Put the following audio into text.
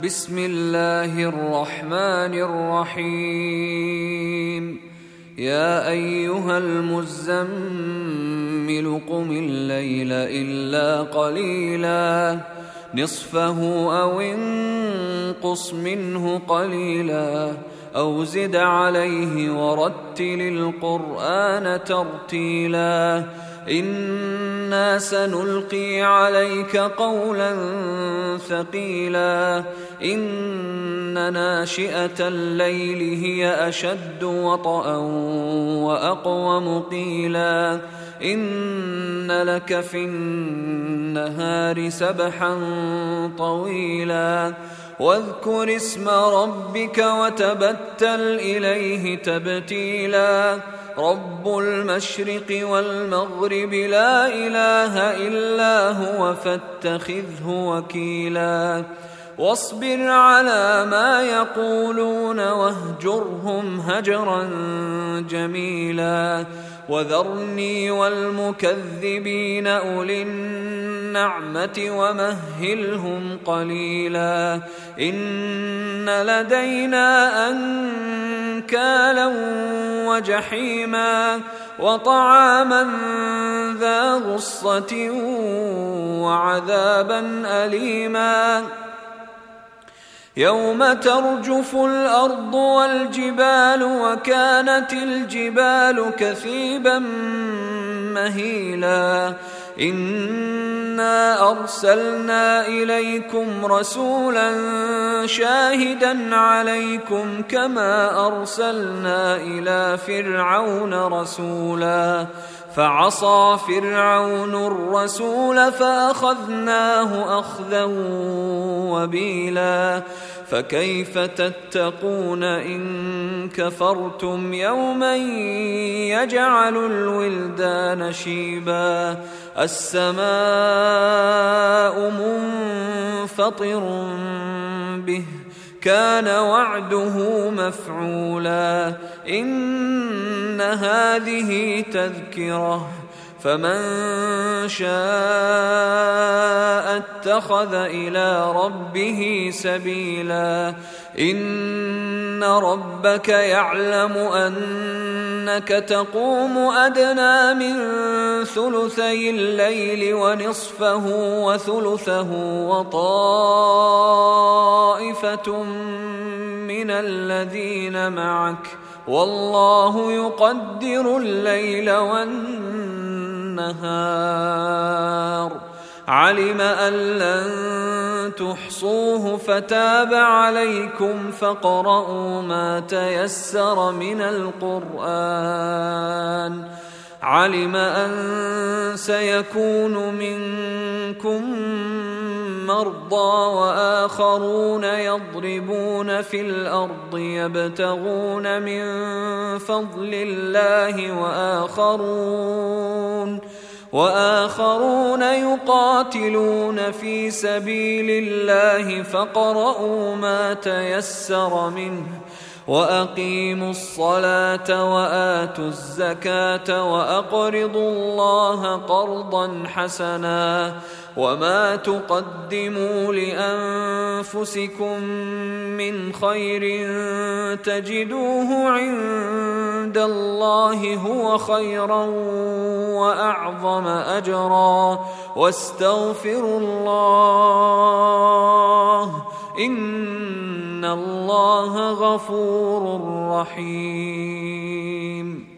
بسم الله الرحمن الرحيم. يا أيها المزمل قم الليل إلا قليلا نصفه أو انقص منه قليلا أو زد عليه ورتل القرآن ترتيلا إنا سنلقي عليك قولا ثقيلا إن ناشئة الليل هي أشد وطئا وأقوم قيلا إن لك في النهار سبحا طويلا واذكر اسم ربك وتبتل إليه تبتيلا رب المشرق والمغرب لا إله إلا هو فاتخذه وكيلا واصبر على ما يقولون واهجرهم هجرا جميلا وذرني والمكذبين أولي النعمة ومهلهم قليلا إن لدينا أنكالا وجحيما وطعاما ذا غصة وعذابا أليما يوم ترجف الأرض والجبال وكانت الجبال كثيبا مهيلا إنا أرسلنا إليكم رسولا شاهدا عليكم كما أرسلنا إلى فرعون رسولا فعصى فرعون الرسول فأخذناه أخذا وبيلا فكيف تتقون إن كفرتم يوما يجعل الولدان شيبا السماء منفطر به كان وعده مفعولا إن هذه تذكرة فمن شاء اتخذ إلى ربه سبيلا إن ربك يعلم أنك تقوم أدنى من ثلثي الليل ونصفه وثلثه وطائفة من الذين معك والله يقدر الليل والنهار علم أن لن تحصوه فتاب عليكم فاقرؤوا ما تيسر من القرآن علم أن سيكون منكم مرضى وآخرون يضربون في الأرض يبتغون من فضل الله وآخرون يقاتلون في سبيل الله فاقرؤوا ما تيسر منه وأقيموا الصلاة وآتوا الزكاة وأقرضوا الله قرضا حسنا وما تقدموا لأنفسكم من خير تجدوه عند الله هو خيرا وأعظم أجرا واستغفروا الله إن الله غفور رحيم.